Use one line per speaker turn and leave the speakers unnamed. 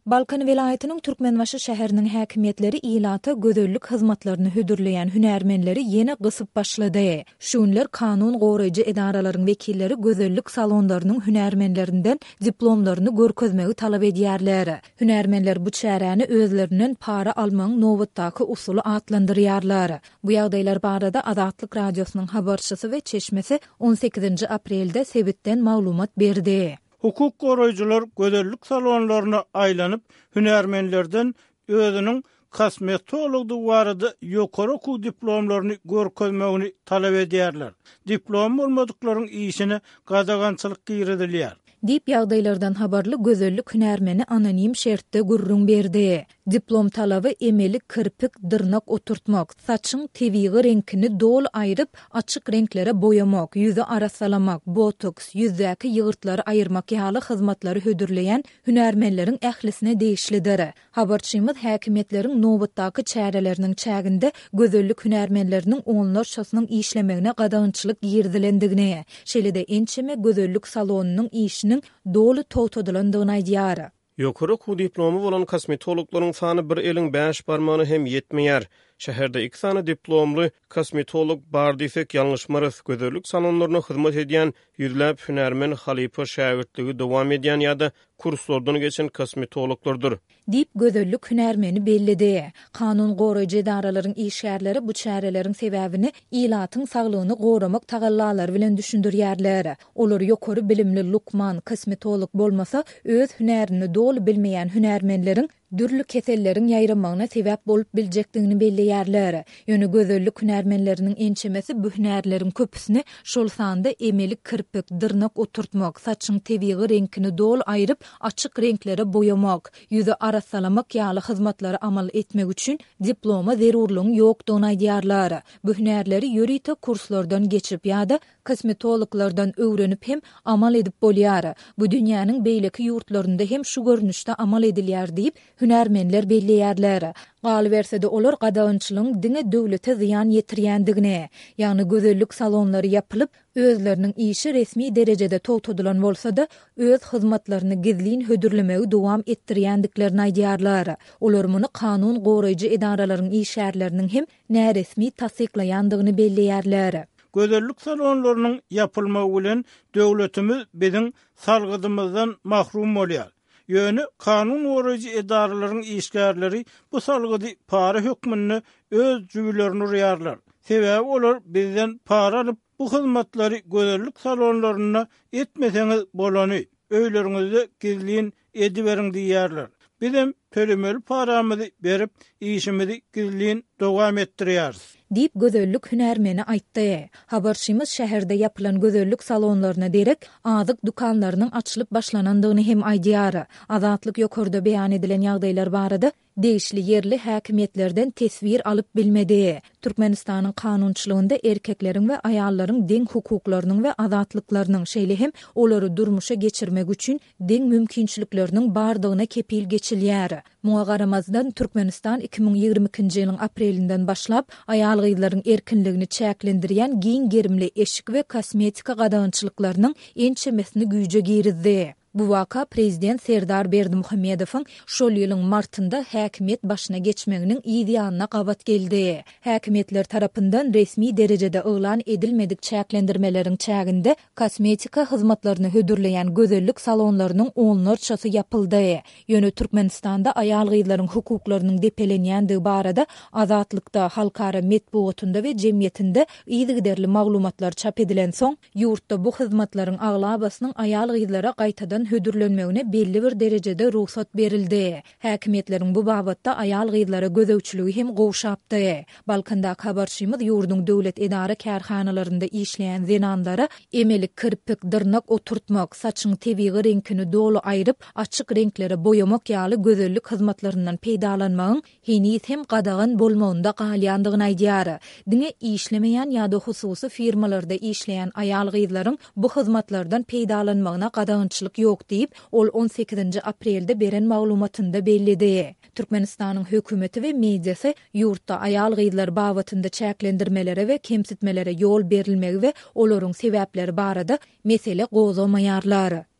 Balkan vilayetinin Türkmenbaşı şäheriniň häkimetleri ilata gözellik hyzmatlaryny hüdürleýän hünärmenleri ýene gysyp başlady. Şunlar kanun goraýjy edaralaryň wekilleri gözellik salonlarynyň hünärmenlerinden diplomlaryny görkezmegi talap edýärler. Hünärmenler bu çäräni özlerinden para almagyň nowatdaky usuly atlandyrýarlar. Bu ýagdaýlar barada Azatlyk radiosynyň habarçysy we çeşmesi 18 aprelde sebitden maglumat berdi.
Hukuk goraýjylar gözellik salonlaryna aýlanyp hünärmenlerden özüniň kosmetologdy barada ýokary okuw diplomlaryny görkezmegini talap edýärler. Diplom bolmadyklaryň işini gazagançylyk giýredilýär.
Dip ýagdaýlardan habarly gözellik hünärmeni anonim şertde gurrun berdi. Diplom talaby emelik kirpik dyrnak oturtmak, saçyň tebigy reňkini dol aýryp açyk renklere boýamak, ýüzi arasalamak, botoks, ýüzdäki ýygyrtlary aýyrmak ýaly hyzmatlary hödürleýän hünärmenleriň ählisine değişlidir. Habarçymyz häkimetleriň nowatdaky çäreleriniň çäginde gözellik hünärmenleriniň onlarçasynyň işlemegine gadagynçylyk girdilendigine, şeýle-de ençeme gözellik salonunyň işiniň dolu towtadylandygyny aýdýar.
Ýokary okuw diplomy bolan kosmetologlaryň sany bir eliň 5 barmagyny hem ýetmeýär. Şäherde 2 sany diplomly kosmetolog bar diýsek ýalňyşmarys. Gözellik salonlaryna hyzmat edýän ýüzläp hünärmen halypy şägirdligi dowam edýän ýa-da kurslardan geçen kosmetologlardyr.
Dip gözellik hünärmeni bellidi. Kanun goraýjy edaralaryň işgärleri bu çärelerin sebäbini ilatyň saglygyny goramak tagallalary bilen düşündirýärler. Olar ýokary bilimli lukman kosmetolog bolmasa öz hünärini dol bilmeýän hünärmenleriň dürlü keselleriň ýaýramagyna sebäp bolup biljekdigini belleýärler. Ýöne gözellik hünärmenleriniň ençemesi bu hünärleriň köpüsini şol sanda emelik kirpik, dyrnak oturtmak, saçyň tebigy reňkini dol aýryp açyk renklere boýamak, ýüzi arasalamak ýaly hyzmatlary amal etmek üçin diploma zerurlygyň ýokdugyny aýdýarlar. Bu hünärleri ýörite kurslardan geçip ýa-da kosmetologlardan öwrenip hem amal edip bolýar. Bu dünýäniň beýleki ýurtlarynda hem şu görnüşde amal edilýär diýip hünärmenler belleýärler. Galybersede olar gadagynçylygyň diňe döwlete ziýan ýetirýändigine, ýagny gözellik salonlary ýapylyp özleriniň işi resmi derejede towtadylan bolsa-da öz hyzmatlaryny gizlin hödürlemegi dowam etdirýändiklerini aýdýarlar. Olar muny kanun goraýjy edaralaryň işgärleriniň hem näresmi tasdiklaýandygyny belleýärler.
Gözellik salonlarynyň ýapylmagy bilen döwletimiz biziň salgydymyzdan mahrum bolýar. Ýöne kanun goraýjy edaralaryň işgärleri bu salgydy para hökmüni öz jübilerini urýarlar. Sebäbi olar bizden para alyp bu hyzmatlary gözellik salonlaryna etmeseňiz bolany, öýleriňizde gizlin ediberiň diýýärler. Bizim tölemeli paramyzy berip işimizi gizlin dowam etdirýäris.
Dip gözellik hünärmeni aýtdy. Habarçymyz şäherde ýapylan gözellik salonlaryna derek azyk dukanlarynyň açylyp başlanandygyny hem aýdýar. Azatlyk ýokarda beýan edilen ýagdaýlar barada değişli yerli häkimetlerden tesvir alıp bilmedi. Türkmenistanyň kanunçylygynda erkekleriň we aýallaryň deň hukuklarynyň we azatlyklarynyň şeýle hem olary durmuşa geçirmek üçin deň mümkinçilikleriniň bardygyna kepil geçilýär. Muňa garamazdan Türkmenistan 2022-nji ýylyň aprelinden başlap aýal gyzlaryň erkinligini çäklendirýän giň gerimli eşik we kosmetika gadagynçylyklarynyň ençemesini güýje girizdi. Bu vaka Prezident Serdar Berdimuhammedowyň şol ýylyň martynda häkimet başyna geçmeginiň ýa-da gabat geldi. Häkimetler tarapyndan resmi derejede elan edilmedik çäklendirmeleriň çäginde kosmetika hyzmatlaryny hödürleýän gözellik salonlarynyň onlarçasy ýapyldy. Ýöne Türkmenistanda aýal gyzlaryň hukuklarynyň depelenýändigi barada Azatlykda, halkara medpuatynda we jemgyýetinde ýygyderli maglumatlar çap edilen soň, ýurtda bu hyzmatlaryň aglabasynyň aýal gyzlara gaýtadan hödürlenmegine belli bir derejede ruhsat berildi. Häkimetleriň bu babatda aýal gyzlara gözewçiligi hem gowşapdy. Balkanda habarçymyz ýurdun döwlet edara kärhanalarynda işleýän zenandara emelik kirpik, dyrnak oturtmak, saçyň tebigy reňkini dolu aýryp açyk renklere boýamak ýaly gözellik hyzmatlaryndan peýdalanmagyň henis hem gadagan bolmagynda galýandygyny aýdýar. Diňe işlemeýän ýa-da hususy firmalarda işleýän aýal gyzlaryň bu hyzmatlardan peýdalanmagyna gadagynçylyk ýok diýip ol 18 aprelde beren maglumatynda bellidi. Türkmenistanyň hökümeti we mediasy ýurtda aýal gyzlar babatynda çäklendirmelere we kemsitmelere ýol berilmegi we olaryň sebäpleri barada mesele gozamaýarlar.